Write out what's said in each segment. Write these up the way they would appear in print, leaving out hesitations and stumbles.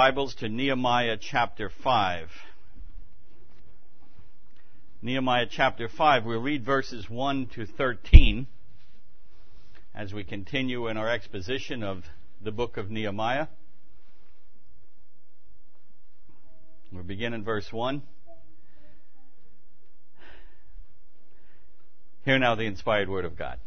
Bibles to Nehemiah chapter 5. Nehemiah chapter 5, we'll read verses 1 to 13 as we continue in our exposition of the book of Nehemiah. We'll begin in verse 1. Hear now the inspired word of God.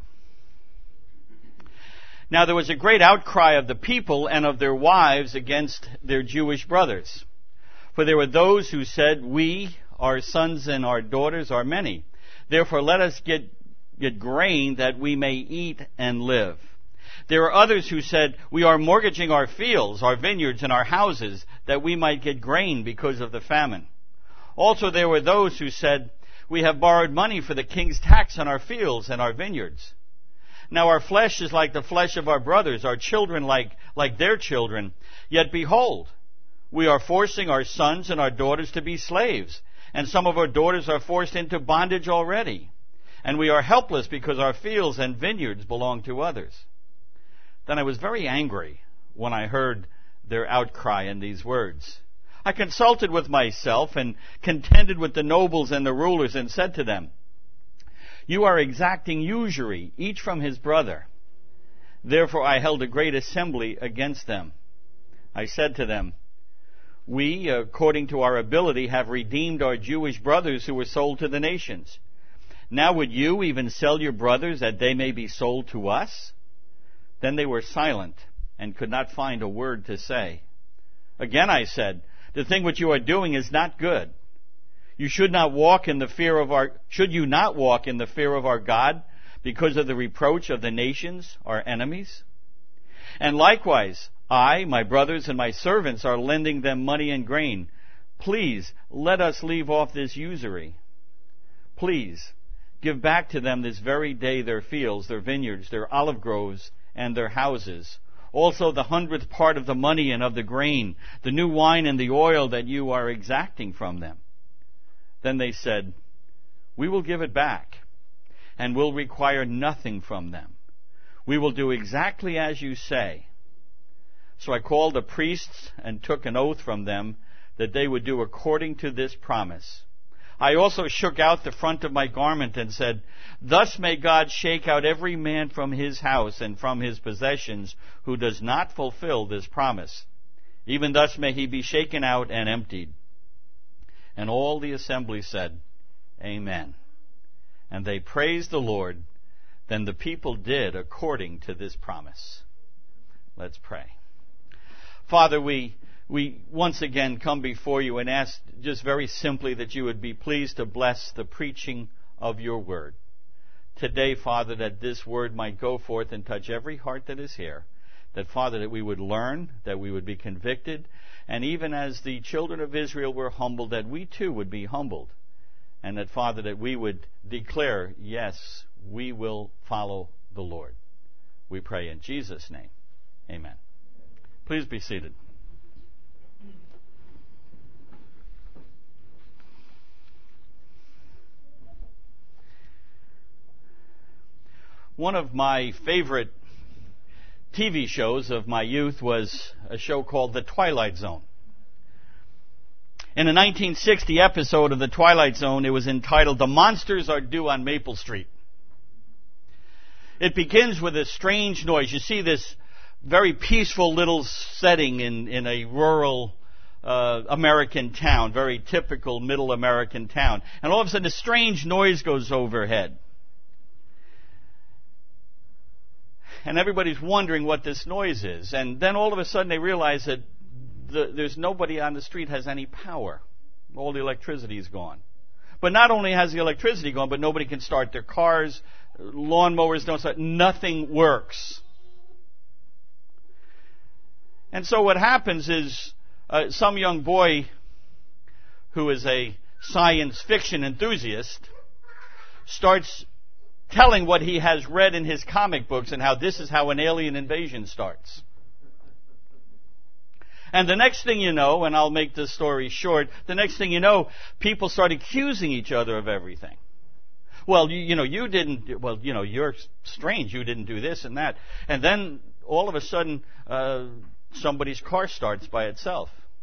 Now there was a great outcry of the people and of their wives against their Jewish brothers. For there were those who said, "We, our sons and our daughters, are many. Therefore let us get grain that we may eat and live." There were others who said, "We are mortgaging our fields, our vineyards, and our houses, that we might get grain because of the famine." Also there were those who said, "We have borrowed money for the king's tax on our fields and our vineyards. Now our flesh is like the flesh of our brothers, our children like their children. Yet behold, we are forcing our sons and our daughters to be slaves, and some of our daughters are forced into bondage already. And we are helpless because our fields and vineyards belong to others." Then I was very angry when I heard their outcry in these words. I consulted with myself and contended with the nobles and the rulers and said to them, "You are exacting usury, each from his brother." Therefore I held a great assembly against them. I said to them, "We, according to our ability, have redeemed our Jewish brothers who were sold to the nations. Now would you even sell your brothers that they may be sold to us?" Then they were silent and could not find a word to say. Again I said, "The thing which you are doing is not good. Should you not walk in the fear of our God because of the reproach of the nations, our enemies? And likewise, I, my brothers, and my servants are lending them money and grain. Please, let us leave off this usury. Please, give back to them this very day their fields, their vineyards, their olive groves, and their houses. Also the 100th part of the money and of the grain, the new wine and the oil that you are exacting from them." Then they said, "We will give it back, and will require nothing from them. We will do exactly as you say." So I called the priests and took an oath from them that they would do according to this promise. I also shook out the front of my garment and said, "Thus may God shake out every man from his house and from his possessions who does not fulfill this promise. Even thus may he be shaken out and emptied." And all the assembly said, "Amen." And they praised the Lord. Then the people did according to this promise. Let's pray. Father, we once again come before you and ask just very simply that you would be pleased to bless the preaching of your word. Today, Father, that this word might go forth and touch every heart that is here. That, Father, that we would learn, that we would be convicted, and even as the children of Israel were humbled, that we too would be humbled. And that, Father, that we would declare, yes, we will follow the Lord. We pray in Jesus' name. Amen. Please be seated. One of my favorite TV shows of my youth was a show called The Twilight Zone. In a 1960 episode of The Twilight Zone, it was entitled "The Monsters Are Due on Maple Street." It begins with a strange noise. You see this very peaceful little setting in a rural American town, very typical middle American town. And all of a sudden a strange noise goes overhead. And everybody's wondering what this noise is. And then all of a sudden they realize that there's nobody on the street has any power. All the electricity is gone. But not only has the electricity gone, but nobody can start their cars. Lawnmowers don't start. Nothing works. And so what happens is some young boy who is a science fiction enthusiast starts telling what he has read in his comic books and how this is how an alien invasion starts. And the next thing you know, and I'll make this story short, the next thing you know, people start accusing each other of everything. Well, you didn't, you're strange, you didn't do this and that. And then all of a sudden, somebody's car starts by itself.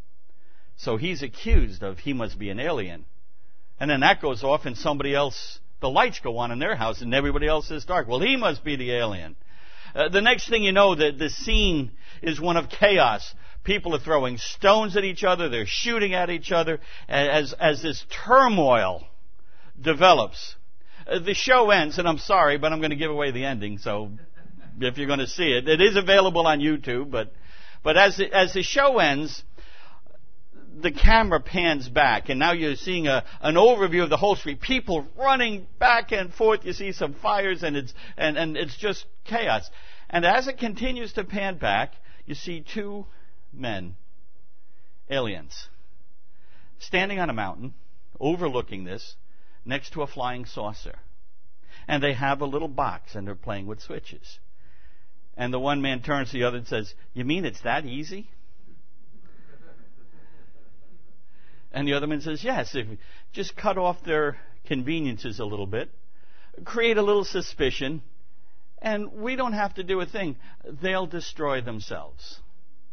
So he's accused of he must be an alien. And then that goes off and somebody else, the lights go on in their house and everybody else is dark. Well, he must be the alien. The next thing you know, the scene is one of chaos. People are throwing stones at each other. They're shooting at each other as this turmoil develops. The show ends, and I'm sorry, but I'm going to give away the ending. So if you're going to see it, it is available on YouTube. But as the show ends, the camera pans back, and now you're seeing an overview of the whole street. People running back and forth. You see some fires, and it's just chaos. And as it continues to pan back, you see two men, aliens, standing on a mountain, overlooking this, next to a flying saucer. And they have a little box, and they're playing with switches. And the one man turns to the other and says, "You mean it's that easy?" And the other man says, "Yes, if you just cut off their conveniences a little bit, create a little suspicion, and we don't have to do a thing. They'll destroy themselves."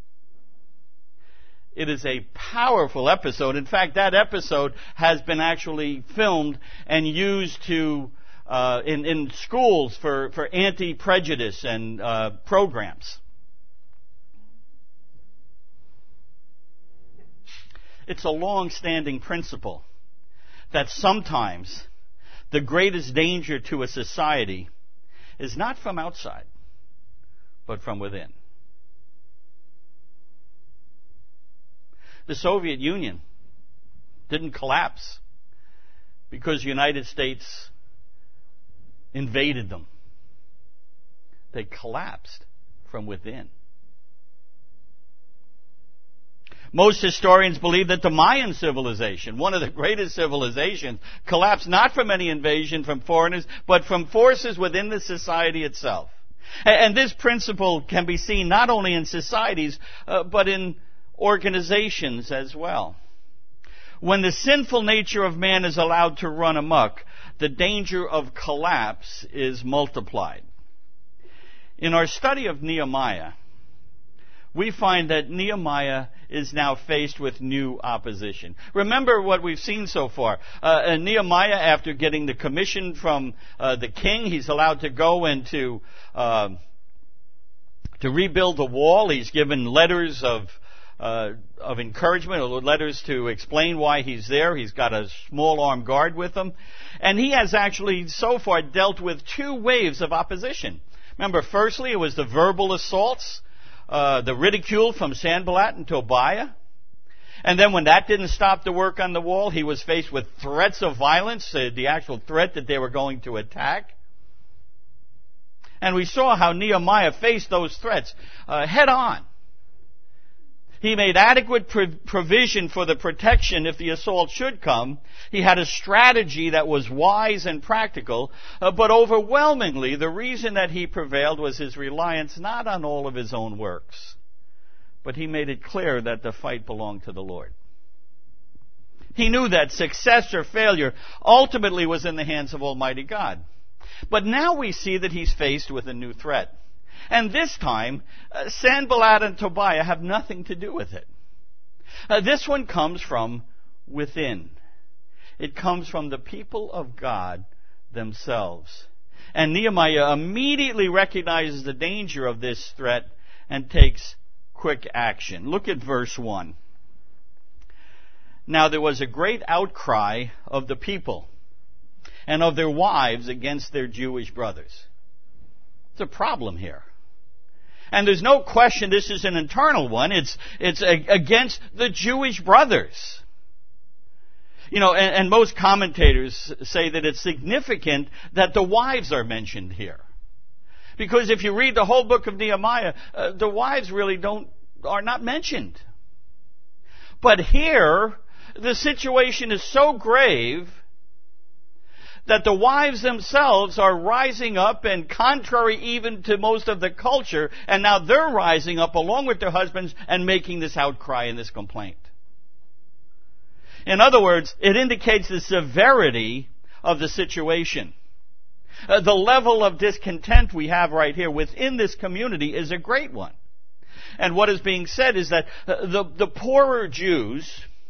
It is a powerful episode. In fact, that episode has been actually filmed and used to in schools for anti-prejudice and programs. It's a long-standing principle that sometimes the greatest danger to a society is not from outside, but from within. The Soviet Union didn't collapse because the United States invaded them. They collapsed from within. Most historians believe that the Mayan civilization, one of the greatest civilizations, collapsed not from any invasion from foreigners, but from forces within the society itself. And this principle can be seen not only in societies, but in organizations as well. When the sinful nature of man is allowed to run amok, the danger of collapse is multiplied. In our study of Nehemiah, we find that Nehemiah is now faced with new opposition. Remember what we've seen so far. Nehemiah, after getting the commission from the king, he's allowed to go and to rebuild the wall. He's given letters of encouragement, or letters to explain why he's there. He's got a small armed guard with him. And he has actually so far dealt with two waves of opposition. Remember, firstly, it was the verbal assaults, the ridicule from Sanballat and Tobiah. And then when that didn't stop the work on the wall, he was faced with threats of violence, the actual threat that they were going to attack. And we saw how Nehemiah faced those threats head on. He made adequate provision for the protection if the assault should come. He had a strategy that was wise and practical, but overwhelmingly the reason that he prevailed was his reliance not on all of his own works, but he made it clear that the fight belonged to the Lord. He knew that success or failure ultimately was in the hands of Almighty God. But now we see that he's faced with a new threat. And this time, Sanballat and Tobiah have nothing to do with it. This one comes from within. It comes from the people of God themselves. And Nehemiah immediately recognizes the danger of this threat and takes quick action. Look at verse 1. Now there was a great outcry of the people and of their wives against their Jewish brothers. It's a problem here. And there's no question this is an internal one. It's against the Jewish brothers. You know, and most commentators say that it's significant that the wives are mentioned here. Because if you read the whole book of Nehemiah, the wives really are not mentioned. But here, the situation is so grave that the wives themselves are rising up, and contrary even to most of the culture, and now they're rising up along with their husbands and making this outcry and this complaint. In other words, it indicates the severity of the situation. The level of discontent we have right here within this community is a great one. And what is being said is that the poorer Jews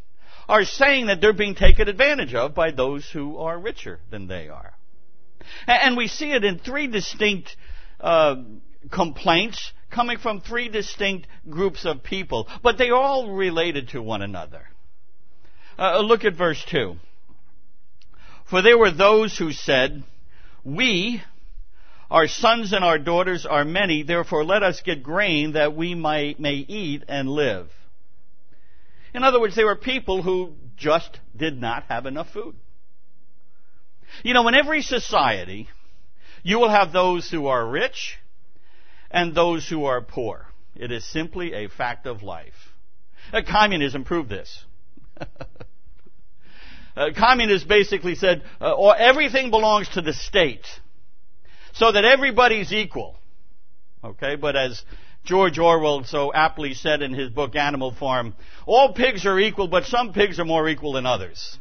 are saying that they're being taken advantage of by those who are richer than they are. And we see it in three distinct complaints coming from three distinct groups of people, but they are all related to one another. Look at verse 2. For there were those who said, we, our sons and our daughters are many, therefore let us get grain that we may eat and live. In other words, there were people who just did not have enough food. You know, in every society, you will have those who are rich and those who are poor. It is simply a fact of life. Communism proved this. Communists basically said, everything belongs to the state, so that everybody's equal. Okay, but as George Orwell so aptly said in his book Animal Farm, all pigs are equal, but some pigs are more equal than others.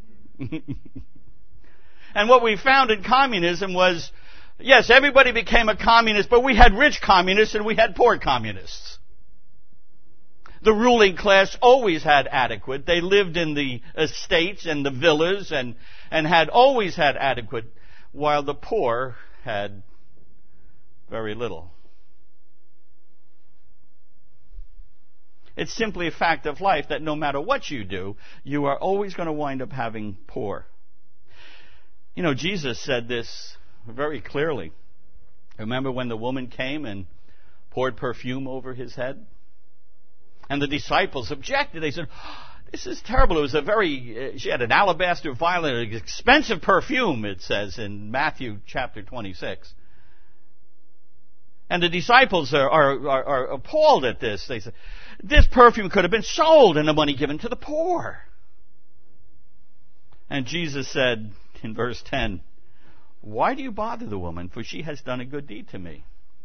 And what we found in communism was, yes, everybody became a communist, but we had rich communists and we had poor communists. The ruling class always had adequate. They lived in the estates and the villas and had always had adequate, while the poor had very little. It's simply a fact of life that no matter what you do, you are always going to wind up having poor. You know, Jesus said this very clearly. Remember when the woman came and poured perfume over his head? And the disciples objected. They said, this is terrible. It was she had an alabaster vial, an expensive perfume, it says in Matthew chapter 26. And the disciples are appalled at this. They say, this perfume could have been sold and the money given to the poor. And Jesus said in verse 10, why do you bother the woman? For she has done a good deed to me.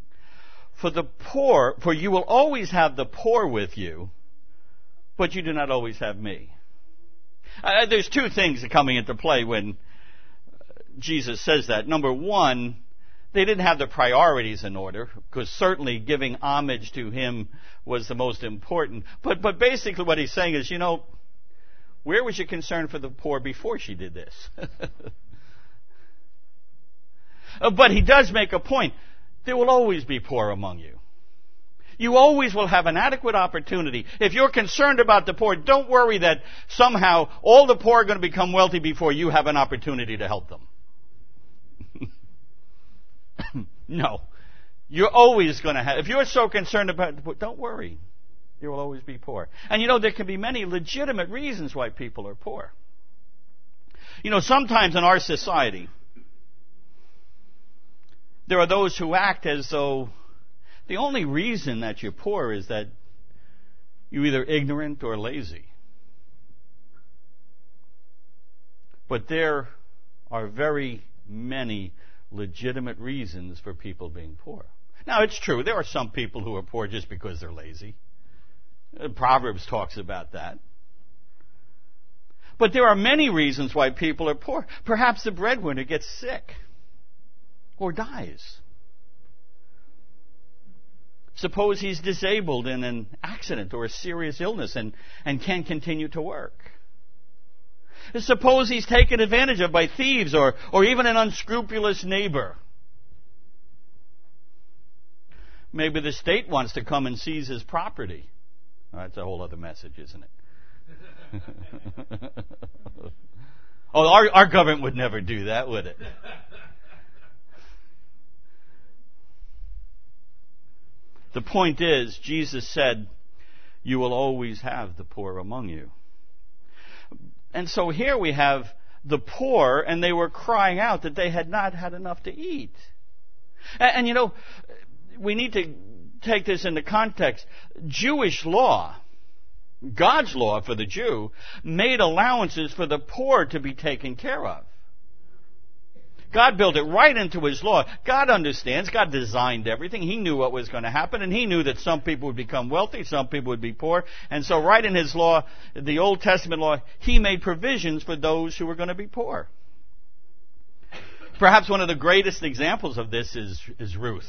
For you will always have the poor with you, but you do not always have me. There's two things that coming into play when Jesus says that. Number one, they didn't have the priorities in order, because certainly giving homage to him was the most important. But basically what he's saying is, where was your concern for the poor before she did this? But he does make a point. There will always be poor among you. You always will have an adequate opportunity. If you're concerned about the poor, don't worry that somehow all the poor are going to become wealthy before you have an opportunity to help them. No. You're always going to have, if you're so concerned about the poor, don't worry. There will always be poor. And there can be many legitimate reasons why people are poor. Sometimes in our society, there are those who act as though the only reason that you're poor is that you're either ignorant or lazy. But there are very many legitimate reasons for people being poor. Now, it's true, there are some people who are poor just because they're lazy. Proverbs talks about that. But there are many reasons why people are poor. Perhaps the breadwinner gets sick or dies. Suppose he's disabled in an accident or a serious illness and can't continue to work. Suppose he's taken advantage of by thieves or even an unscrupulous neighbor. Maybe the state wants to come and seize his property. That's a whole other message, isn't it? Our government would never do that, would it? The point is, Jesus said, you will always have the poor among you. And so here we have the poor, and they were crying out that they had not had enough to eat. And we need to take this into context. Jewish law, God's law for the Jew, made allowances for the poor to be taken care of. God built it right into His law. God understands. God designed everything. He knew what was going to happen, and He knew that some people would become wealthy, some people would be poor. And so right in His law, the Old Testament law, He made provisions for those who were going to be poor. Perhaps one of the greatest examples of this is Ruth,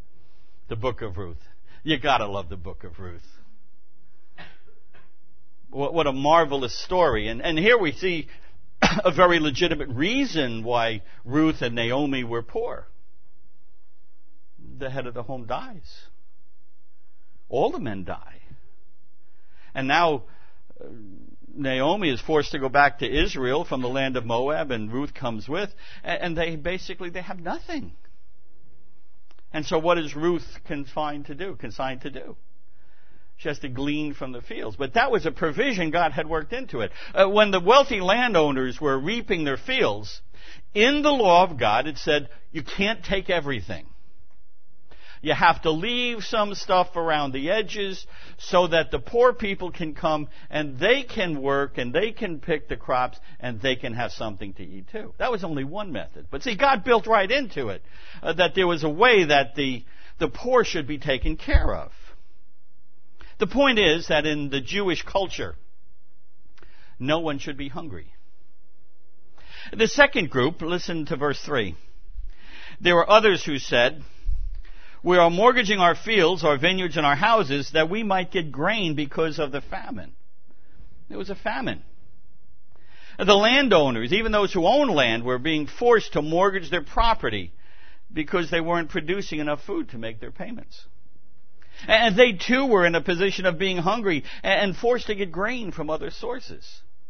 the book of Ruth. You got to love the book of Ruth. What a marvelous story. And here we see a very legitimate reason why Ruth and Naomi were poor. The head of the home dies. All the men die. And now Naomi is forced to go back to Israel from the land of Moab, and Ruth comes with, and they have nothing. And so what is Ruth consigned to do? She has to glean from the fields. But that was a provision God had worked into it. When the wealthy landowners were reaping their fields, in the law of God it said, you can't take everything. You have to leave some stuff around the edges so that the poor people can come and they can work and they can pick the crops and they can have something to eat too. That was only one method. But see, God built right into it that there was a way that the poor should be taken care of. The point is that in the Jewish culture, no one should be hungry. The second group, listen to verse 3. There were others who said, we are mortgaging our fields, our vineyards, and our houses that we might get grain because of the famine. There was a famine. The landowners, even those who own land, were being forced to mortgage their property because they weren't producing enough food to make their payments. And they too were in a position of being hungry and forced to get grain from other sources.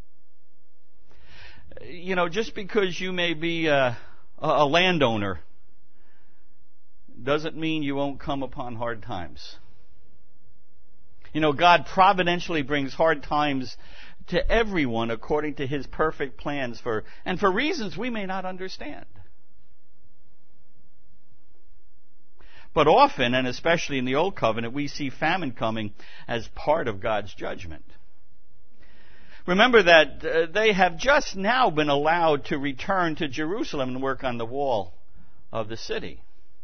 You know, just because you may be a landowner doesn't mean you won't come upon hard times. You know, God providentially brings hard times to everyone according to His perfect plans for reasons we may not understand. But often, and especially in the Old Covenant, we see famine coming as part of God's judgment. Remember that they have just now been allowed to return to Jerusalem and work on the wall of the city.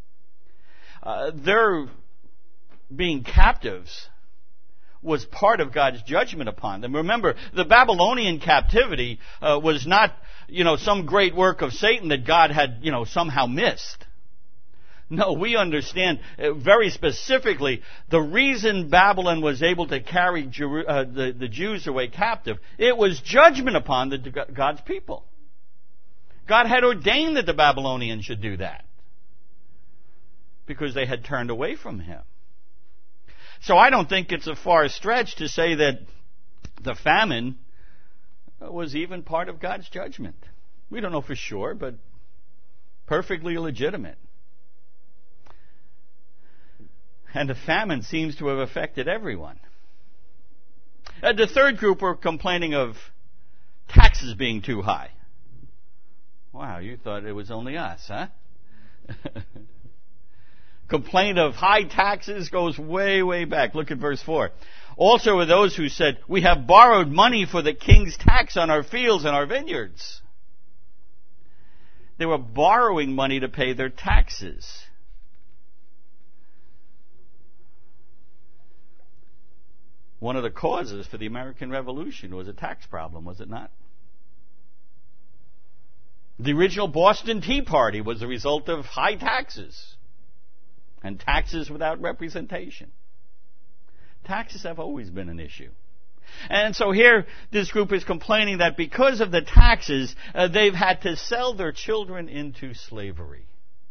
Their being captives was part of God's judgment upon them. Remember, the Babylonian captivity was not, some great work of Satan that God had, somehow missed. No, we understand very specifically the reason Babylon was able to carry the Jews away captive. It was judgment upon God's people. God had ordained that the Babylonians should do that because they had turned away from Him. So I don't think it's a far stretch to say that the famine was even part of God's judgment. We don't know for sure, but perfectly legitimate. And the famine seems to have affected everyone. The third group were complaining of taxes being too high. Wow, you thought it was only us, huh? Complaint of high taxes goes way, way back. Look at verse 4. Also were those who said, we have borrowed money for the king's tax on our fields and our vineyards. They were borrowing money to pay their taxes. One of the causes for the American Revolution was a tax problem, was it not? The original Boston Tea Party was the result of high taxes and taxes without representation. Taxes have always been an issue. And so here this group is complaining that because of the taxes, they've had to sell their children into slavery.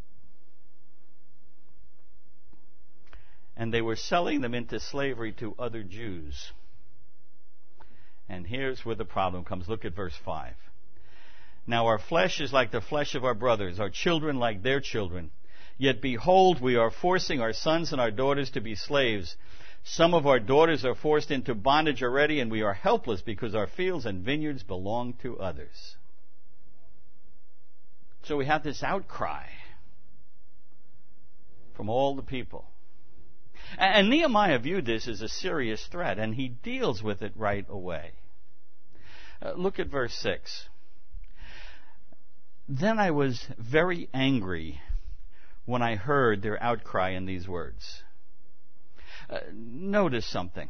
And they were selling them into slavery to other Jews. And here's where the problem comes. Look at verse 5. Now our flesh is like the flesh of our brothers, our children like their children. Yet behold, we are forcing our sons and our daughters to be slaves. Some of our daughters are forced into bondage already, and we are helpless because our fields and vineyards belong to others. So we have this outcry from all the people. And Nehemiah viewed this as a serious threat, and he deals with it right away. Look at verse 6. Then I was very angry when I heard their outcry in these words. Notice something.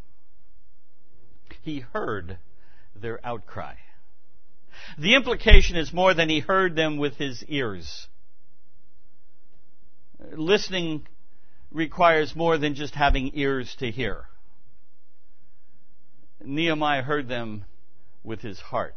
He heard their outcry. The implication is more than he heard them with his ears. Listening requires more than just having ears to hear. Nehemiah heard them with his heart.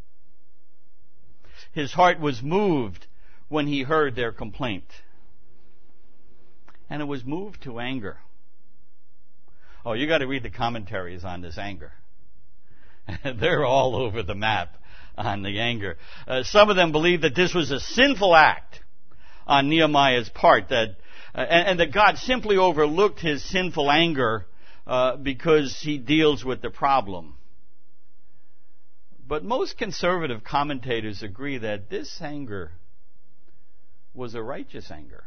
His heart was moved when he heard their complaint. And it was moved to anger. Oh, you got to read the commentaries on this anger. They're all over the map on the anger. Some of them believe that this was a sinful act on Nehemiah's part, and that God simply overlooked his sinful anger because he deals with the problem. But most conservative commentators agree that this anger was a righteous anger.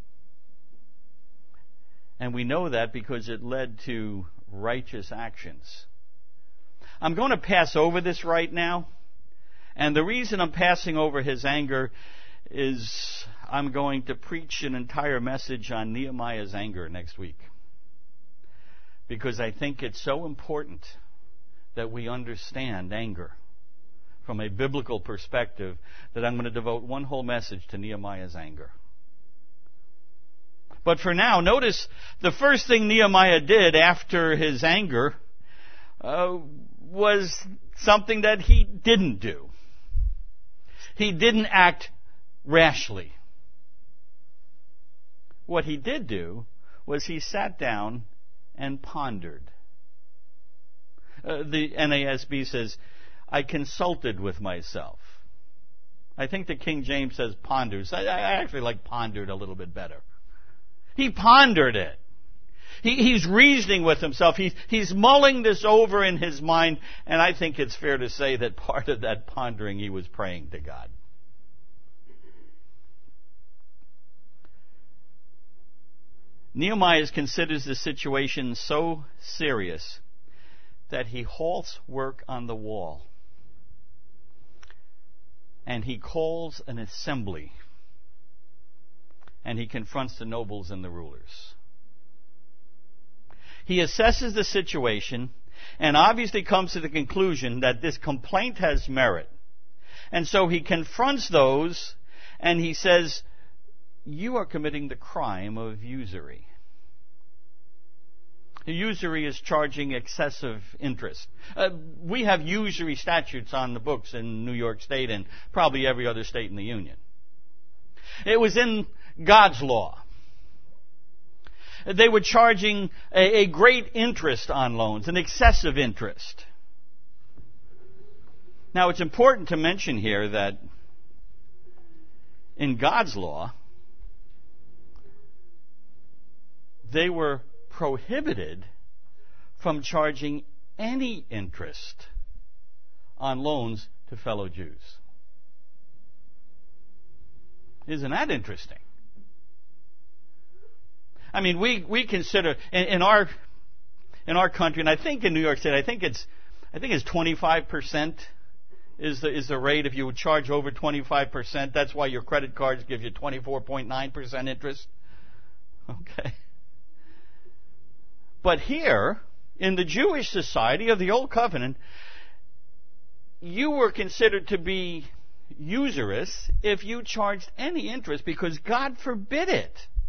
And we know that because it led to righteous actions. I'm going to pass over this right now. And the reason I'm passing over his anger is I'm going to preach an entire message on Nehemiah's anger next week. Because I think it's so important that we understand anger from a biblical perspective that I'm going to devote one whole message to Nehemiah's anger. But for now, notice the first thing Nehemiah did after his anger was something that he didn't do. He didn't act rashly. What he did do was he sat down and pondered. The NASB says, I consulted with myself. I think the King James says ponders. I actually like pondered a little bit better. He pondered it. He's reasoning with himself. He's mulling this over in his mind, and I think it's fair to say that part of that pondering he was praying to God. Nehemiah considers the situation so serious that he halts work on the wall. And he calls an assembly. And he confronts the nobles and the rulers. He assesses the situation and obviously comes to the conclusion that this complaint has merit. And so he confronts those and he says, you are committing the crime of usury. Usury is charging excessive interest. We have usury statutes on the books in New York State and probably every other state in the Union. It was in God's law. They were charging a great interest on loans, an excessive interest. Now, it's important to mention here that in God's law, they were prohibited from charging any interest on loans to fellow Jews. Isn't that interesting? I mean, we consider in our country, and I think in New York State, I think it's 25% is the rate. If you would charge over 25%, that's why your credit cards give you 24.9% interest. Okay. But here, in the Jewish society of the Old Covenant, you were considered to be usurious if you charged any interest because God forbid it.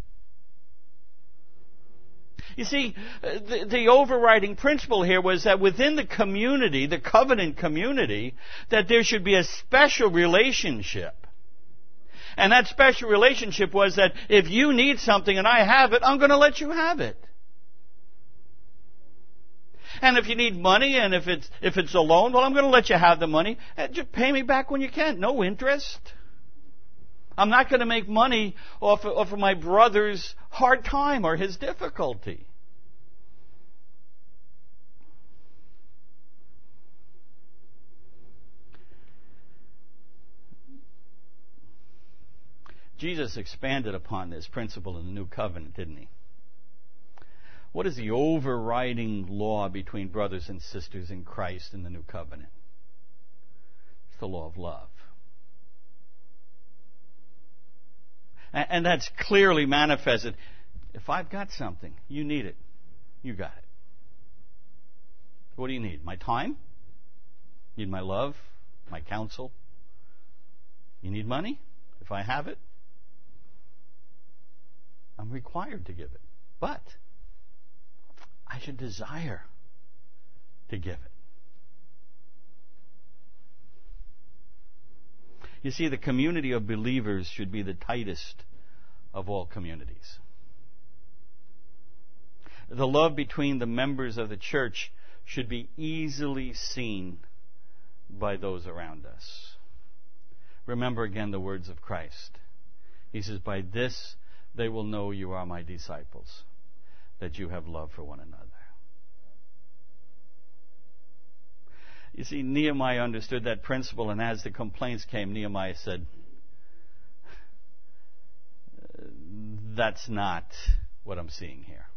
You see, the overriding principle here was that within the community, the covenant community, that there should be a special relationship. And that special relationship was that if you need something and I have it, I'm going to let you have it. And if you need money and if it's a loan, well, I'm going to let you have the money. Just pay me back when you can. No interest. I'm not going to make money off of my brother's hard time or his difficulty. Jesus expanded upon this principle in the New Covenant, didn't he? What is the overriding law between brothers and sisters in Christ in the New Covenant? It's the law of love. And that's clearly manifested. If I've got something, you need it. You got it. What do you need? My time? You need my love? My counsel? You need money? If I have it, I'm required to give it. But I should desire to give it. You see, the community of believers should be the tightest of all communities. The love between the members of the church should be easily seen by those around us. Remember again the words of Christ. He says, "By this they will know you are my disciples, that you have love for one another." You see, Nehemiah understood that principle, and as the complaints came, Nehemiah said, "That's not what I'm seeing here."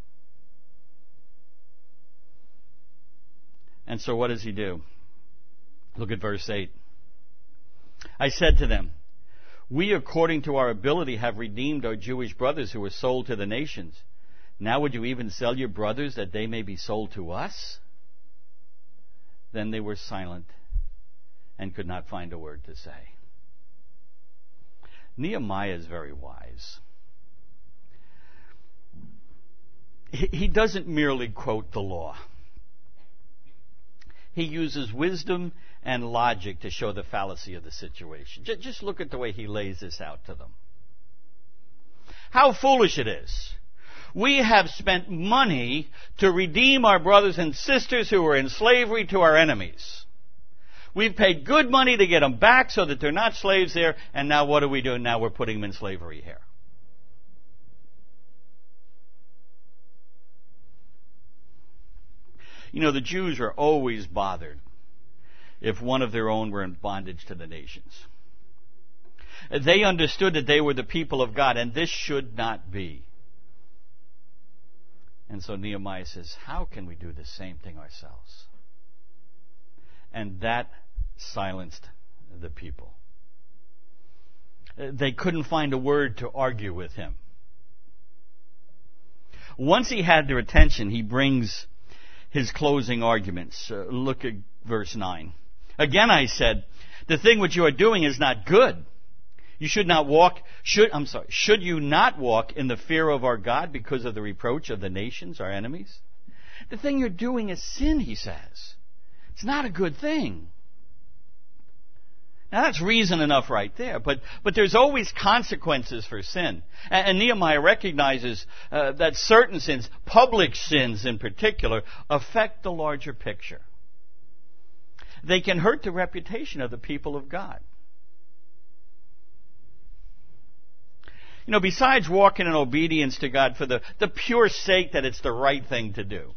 And so what does he do? Look at verse 8. "I said to them, 'We, according to our ability, have redeemed our Jewish brothers who were sold to the nations. Now would you even sell your brothers that they may be sold to us?' Then they were silent and could not find a word to say." Nehemiah is very wise. He doesn't merely quote the law. He uses wisdom and logic to show the fallacy of the situation. Just look at the way he lays this out to them. How foolish it is. We have spent money to redeem our brothers and sisters who are in slavery to our enemies. We've paid good money to get them back so that they're not slaves there, and now what are we doing? Now we're putting them in slavery here. You know, the Jews are always bothered if one of their own were in bondage to the nations. They understood that they were the people of God, and this should not be. And so Nehemiah says, how can we do the same thing ourselves? And that silenced the people. They couldn't find a word to argue with him. Once he had their attention, he brings his closing arguments. Look at verse 9. "Again I said, the thing which you are doing is not good. You should not walk, should you not walk in the fear of our God because of the reproach of the nations, our enemies? The thing you're doing is sin," he says. It's not a good thing. Now that's reason enough right there, but there's always consequences for sin. And Nehemiah recognizes that certain sins, public sins in particular, affect the larger picture. They can hurt the reputation of the people of God. You know, besides walking in obedience to God for the pure sake that it's the right thing to do,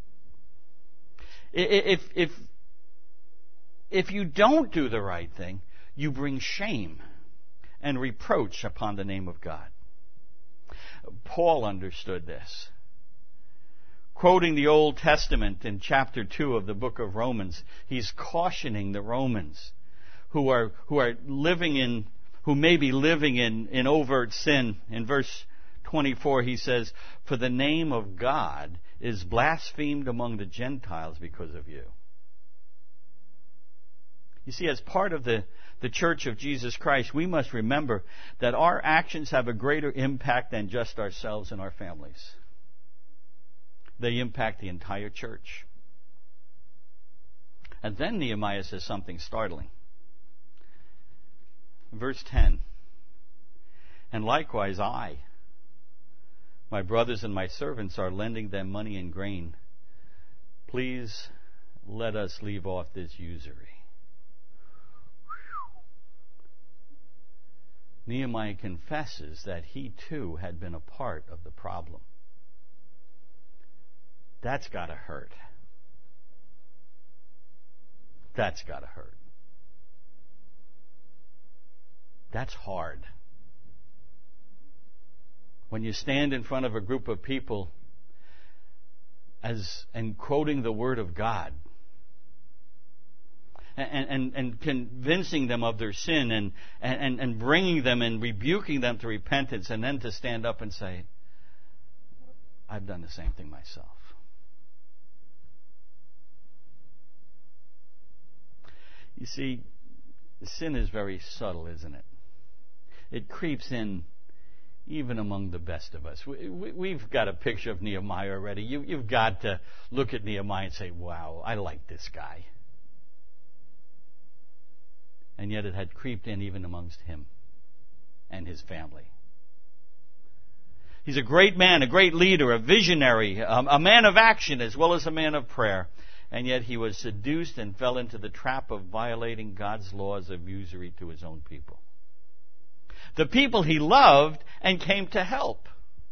if you don't do the right thing, you bring shame and reproach upon the name of God. Paul understood this. Quoting the Old Testament in chapter 2 of the book of Romans, he's cautioning the Romans who may be living in overt sin. In verse 24 he says, "For the name of God is blasphemed among the Gentiles because of you." You see, as part of the Church of Jesus Christ, we must remember that our actions have a greater impact than just ourselves and our families. They impact the entire church. And then Nehemiah says something startling. Verse 10, "And likewise my brothers and my servants are lending them money and grain. Please let us leave off this usury." Nehemiah confesses that he too had been a part of the problem. That's got to hurt. That's got to hurt. That's hard. When you stand in front of a group of people and quoting the Word of God and convincing them of their sin and bringing them and rebuking them to repentance, and then to stand up and say, "I've done the same thing myself." You see, sin is very subtle, isn't it? It creeps in even among the best of us. We've got a picture of Nehemiah already. You've got to look at Nehemiah and say, "Wow, I like this guy." And yet it had creeped in even amongst him and his family. He's a great man, a great leader, a visionary, a man of action as well as a man of prayer. And yet he was seduced and fell into the trap of violating God's laws of usury to his own people. The people he loved and came to help.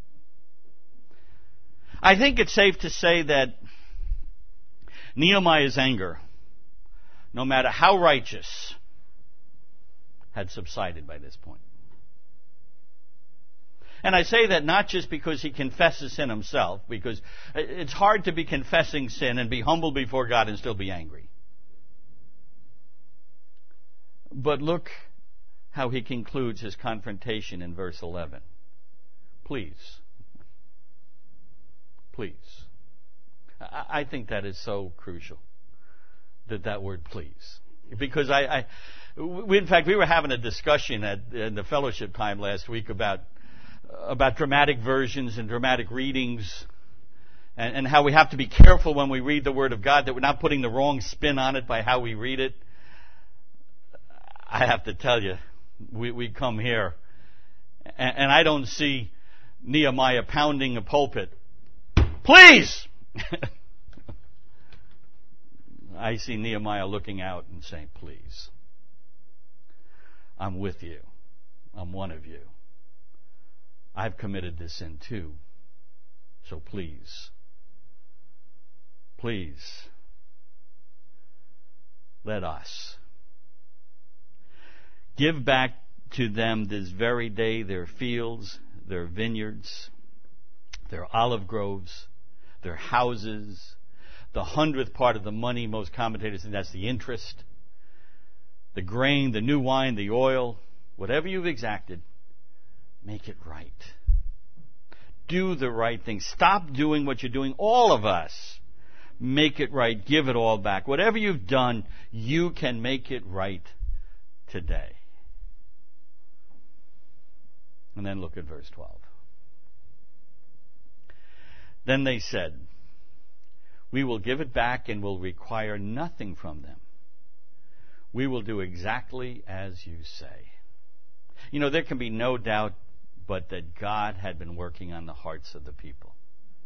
I think it's safe to say that Nehemiah's anger, no matter how righteous, had subsided by this point. And I say that not just because he confesses sin himself, because it's hard to be confessing sin and be humble before God and still be angry. But look how he concludes his confrontation in verse 11. Please. I think that is so crucial, that word please. Because in fact, we were having a discussion in the fellowship time last week about dramatic versions and dramatic readings, and how we have to be careful when we read the Word of God that we're not putting the wrong spin on it by how we read it. I have to tell you, we come here, and I don't see Nehemiah pounding a pulpit. Please! I see Nehemiah looking out and saying, please. I'm with you. I'm one of you. I've committed this sin too. So please, let us give back to them this very day their fields, their vineyards, their olive groves, their houses, the 100th part of the money. Most commentators think that's the interest, the grain, the new wine, the oil, whatever you've exacted. Make it right. Do the right thing. Stop doing what you're doing. All of us. Make it right. Give it all back. Whatever you've done, you can make it right today. And then look at verse 12. Then they said, we will give it back and will require nothing from them. We will do exactly as you say. You know, there can be no doubt but that God had been working on the hearts of the people.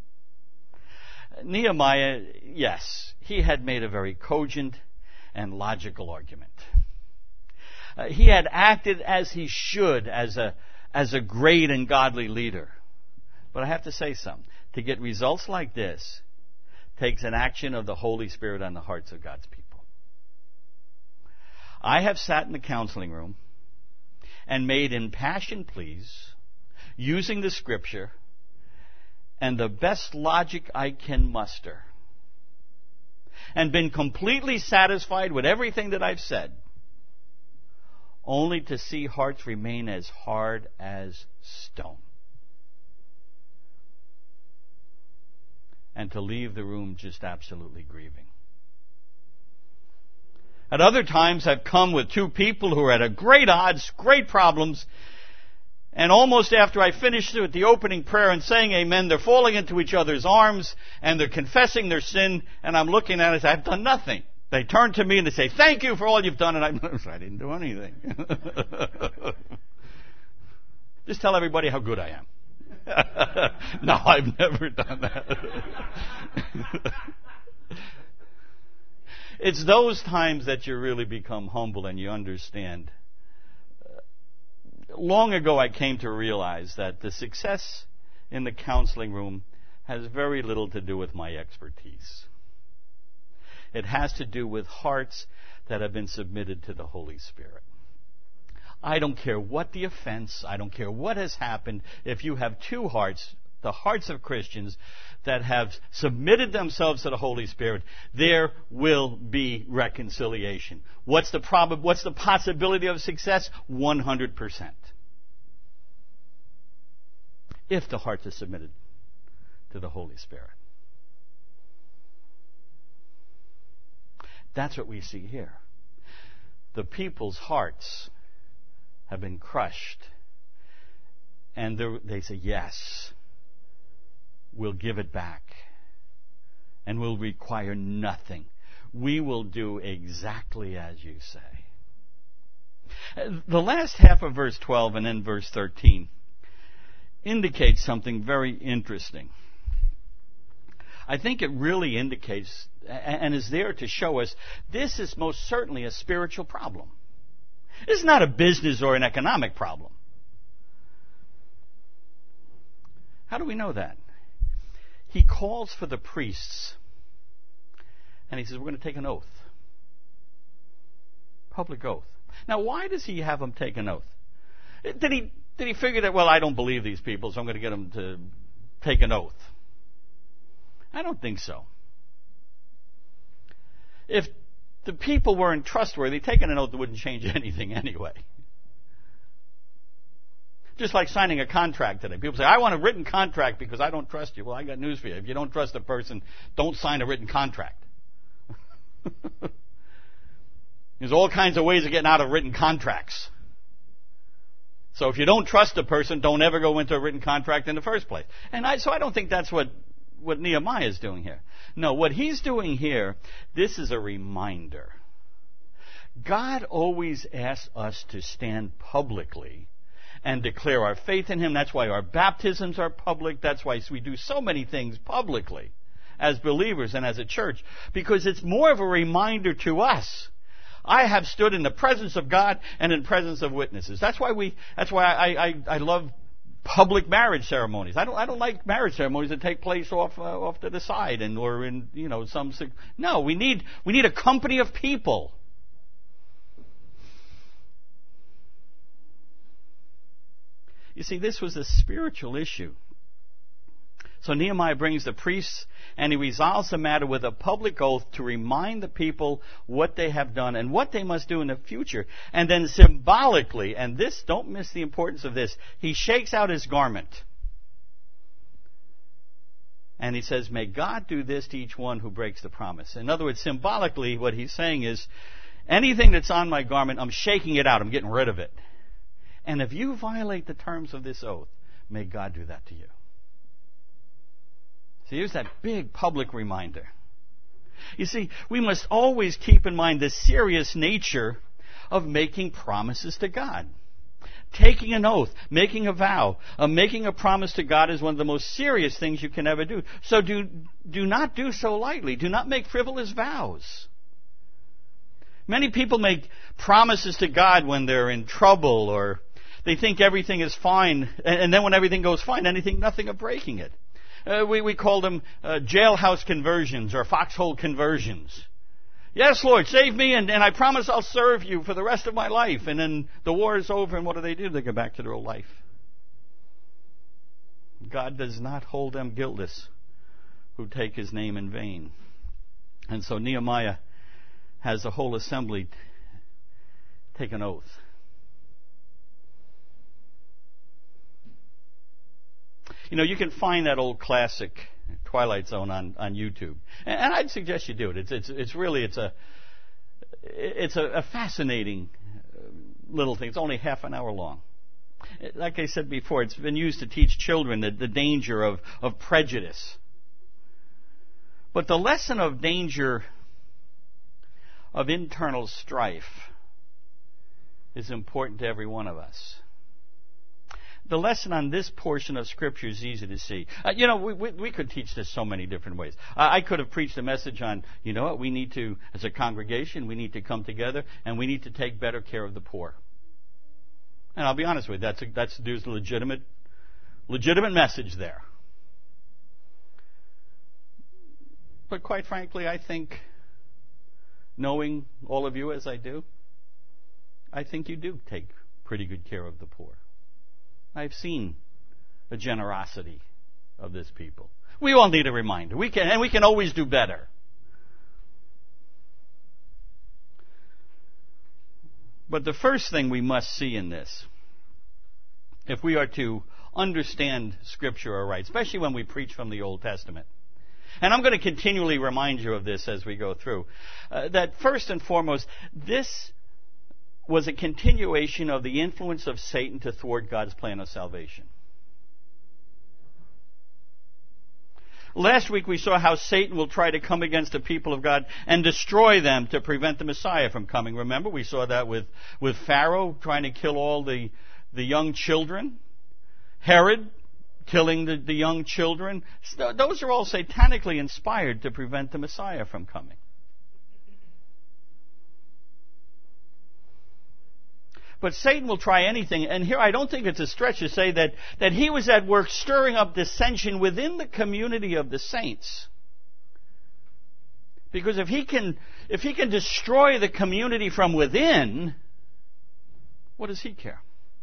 Nehemiah, yes, he had made a very cogent and logical argument. He had acted as he should as a great and godly leader. But I have to say something. To get results like this takes an action of the Holy Spirit on the hearts of God's people. I have sat in the counseling room and made impassioned pleas using the Scripture and the best logic I can muster, and been completely satisfied with everything that I've said, only to see hearts remain as hard as stone, and to leave the room just absolutely grieving. At other times, I've come with two people who are at a great odds, great problems, and almost after I finish with the opening prayer and saying amen, they're falling into each other's arms, and they're confessing their sin, and I'm looking at it and say, I've done nothing. They turn to me and they say, thank you for all you've done, and I didn't do anything. Just tell everybody how good I am. No, I've never done that. It's those times that you really become humble and you understand. Long ago I came to realize that the success in the counseling room has very little to do with my expertise. It has to do with hearts that have been submitted to the Holy Spirit. I don't care what the offense, I don't care what has happened. If you have two hearts, the hearts of Christians that have submitted themselves to the Holy Spirit, there will be reconciliation. What's the possibility of success? 100%. If the hearts are submitted to the Holy Spirit. That's what we see here. The people's hearts have been crushed, and they say, yes, we'll give it back, and we'll require nothing. We will do exactly as you say. The last half of verse 12 and then verse 13 indicates something very interesting. I think it really indicates and is there to show us this is most certainly a spiritual problem. It's not a business or an economic problem. How do we know that? He calls for the priests and he says, we're going to take an oath. Public oath. Now, why does he have them take an oath? Did he figure that, well, I don't believe these people, so I'm going to get them to take an oath? I don't think so. If the people weren't trustworthy, taking an oath wouldn't change anything anyway. Just like signing a contract today. People say, I want a written contract because I don't trust you. Well, I got news for you. If you don't trust a person, don't sign a written contract. There's all kinds of ways of getting out of written contracts. So if you don't trust a person, don't ever go into a written contract in the first place. So I don't think that's what Nehemiah is doing here. No, what he's doing here, this is a reminder. God always asks us to stand publicly and declare our faith in Him. That's why our baptisms are public. That's why we do so many things publicly as believers and as a church, because it's more of a reminder to us. I have stood in the presence of God and in presence of witnesses. That's why I love public marriage ceremonies. I don't like marriage ceremonies that take place off to the side or in some. No, we need a company of people. You see, this was a spiritual issue. So Nehemiah brings the priests and he resolves the matter with a public oath to remind the people what they have done and what they must do in the future. And then symbolically, and this, don't miss the importance of this, he shakes out his garment. And he says, may God do this to each one who breaks the promise. In other words, symbolically, what he's saying is, anything that's on my garment, I'm shaking it out. I'm getting rid of it. And if you violate the terms of this oath, may God do that to you. So here's that big public reminder. You see, we must always keep in mind the serious nature of making promises to God. Taking an oath, making a vow, making a promise to God is one of the most serious things you can ever do. So do not do so lightly. Do not make frivolous vows. Many people make promises to God when they're in trouble or they think everything is fine, and then when everything goes fine, nothing of breaking it. We call them jailhouse conversions or foxhole conversions. Yes, Lord, save me, and I promise I'll serve you for the rest of my life. And then the war is over, and what do? They go back to their old life. God does not hold them guiltless who take His name in vain. And so Nehemiah has the whole assembly take an oath. You can find that old classic Twilight Zone on YouTube, and I'd suggest you do it. It's a fascinating little thing. It's only half an hour long. Like I said before, it's been used to teach children the danger of prejudice. But the lesson of danger of internal strife is important to every one of us. The lesson on this portion of Scripture is easy to see. We could teach this so many different ways. I could have preached a message on, what we need to, as a congregation, we need to come together and we need to take better care of the poor. And I'll be honest with you, there's a legitimate message there. But quite frankly, I think, knowing all of you as I do, I think you do take pretty good care of the poor. I've seen the generosity of this people. We all need a reminder. We can always do better. But the first thing we must see in this, if we are to understand Scripture aright, especially when we preach from the Old Testament, and I'm going to continually remind you of this as we go through, that first and foremost, this was a continuation of the influence of Satan to thwart God's plan of salvation. Last week we saw how Satan will try to come against the people of God and destroy them to prevent the Messiah from coming. Remember, we saw that with Pharaoh trying to kill all the young children. Herod killing the young children. Those are all satanically inspired to prevent the Messiah from coming. But Satan will try anything, and here I don't think it's a stretch to say that he was at work stirring up dissension within the community of the saints. Because if he can destroy the community from within, what does he care?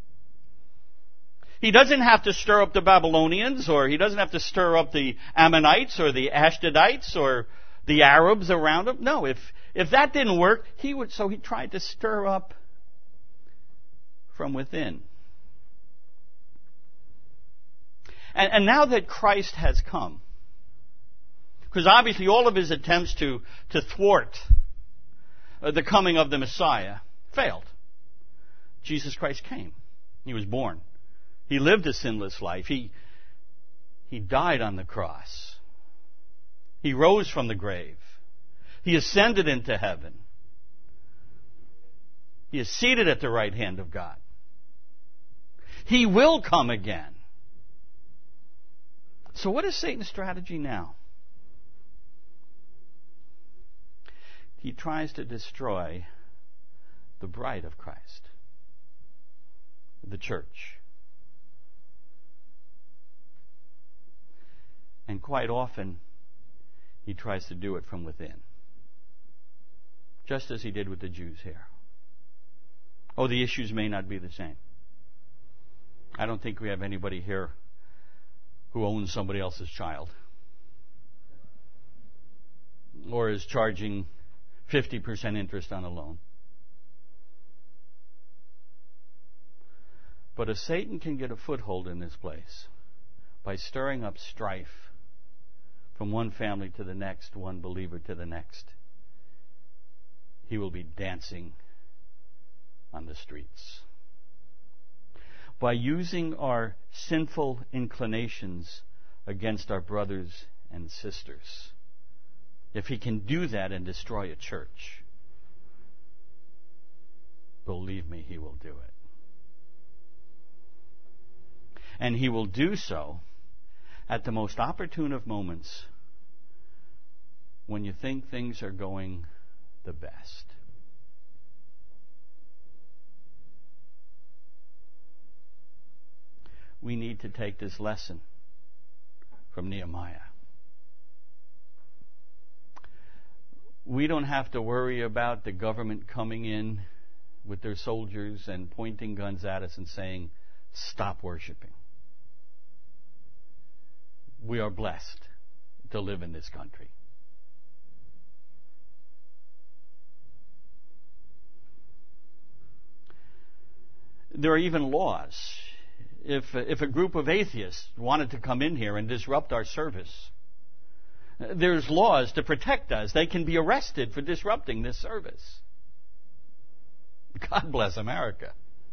He doesn't have to stir up the Babylonians, or he doesn't have to stir up the Ammonites or the Ashdodites or the Arabs around him. No, if that didn't work, he tried to stir up from within. And now that Christ has come, because obviously all of his attempts to thwart the coming of the Messiah failed. Jesus Christ came. He was born. He lived a sinless life. He died on the cross. He rose from the grave. He ascended into heaven. He is seated at the right hand of God. He will come again. So what is Satan's strategy now? He tries to destroy the bride of Christ, the church. And quite often, he tries to do it from within. Just as he did with the Jews here. Oh, the issues may not be the same. I don't think we have anybody here who owns somebody else's child or is charging 50% interest on a loan. But if Satan can get a foothold in this place by stirring up strife from one family to the next, one believer to the next, he will be dancing on the streets. By using our sinful inclinations against our brothers and sisters. If he can do that and destroy a church, believe me, he will do it. And he will do so at the most opportune of moments when you think things are going the best. We need to take this lesson from Nehemiah. We don't have to worry about the government coming in with their soldiers and pointing guns at us and saying, stop worshiping. We are blessed to live in this country. There are even laws. If a group of atheists wanted to come in here and disrupt our service, there's laws to protect us. They can be arrested for disrupting this service. God bless America.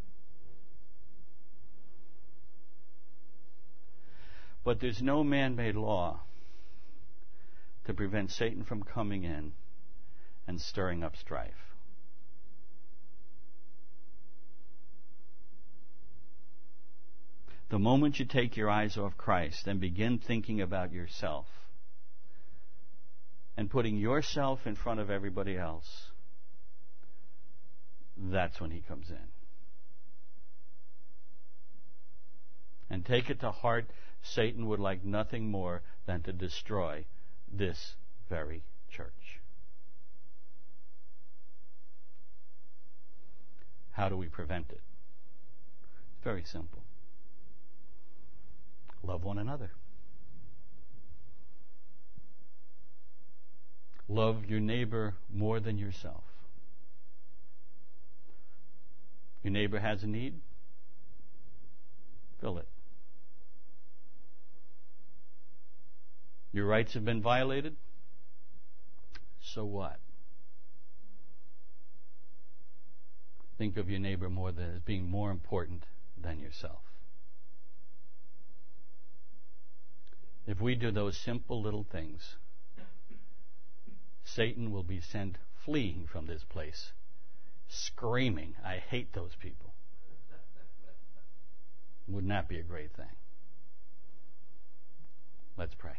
But there's no man-made law to prevent Satan from coming in and stirring up strife. The moment you take your eyes off Christ and begin thinking about yourself and putting yourself in front of everybody else, that's when he comes in. And take it to heart, Satan would like nothing more than to destroy this very church. How do we prevent it? It's very simple. Love one another. Love your neighbor more than yourself. Your neighbor has a need, fill it. Your rights have been violated, so what? Think of your neighbor as being more important than yourself. If we do those simple little things, Satan will be sent fleeing from this place, screaming, I hate those people. Wouldn't that be a great thing? Let's pray.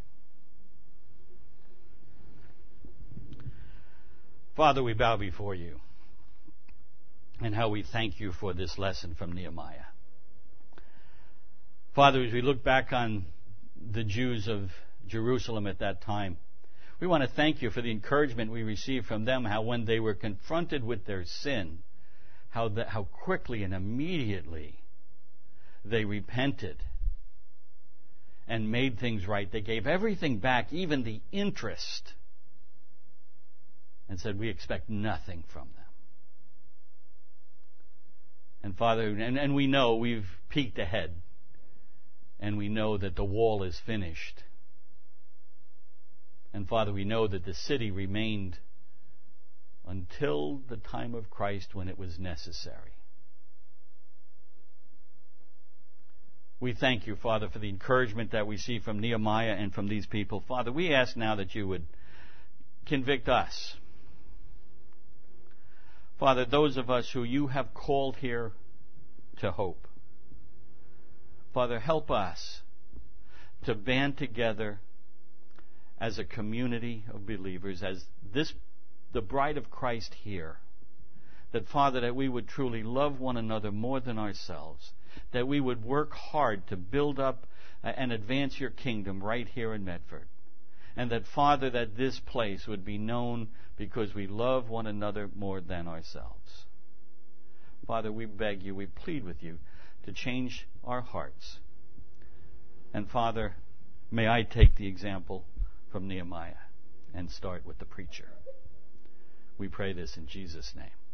Father, we bow before you, and how we thank you for this lesson from Nehemiah. Father, as we look back on the Jews of Jerusalem at that time, we want to thank you for the encouragement we received from them, how when they were confronted with their sin, how quickly and immediately they repented and made things right. They gave everything back, even the interest, and said, we expect nothing from them. And Father, and we know we've peeked ahead, and we know that the wall is finished. And Father, we know that the city remained until the time of Christ when it was necessary. We thank you, Father, for the encouragement that we see from Nehemiah and from these people. Father, we ask now that you would convict us. Father, those of us who you have called here to hope. Father, help us to band together as a community of believers, as the bride of Christ here. That, Father, that we would truly love one another more than ourselves. That we would work hard to build up and advance your kingdom right here in Medford. And that, Father, that this place would be known because we love one another more than ourselves. Father, we beg you, we plead with you to change our hearts. And Father, may I take the example from Nehemiah and start with the preacher. We pray this in Jesus' name.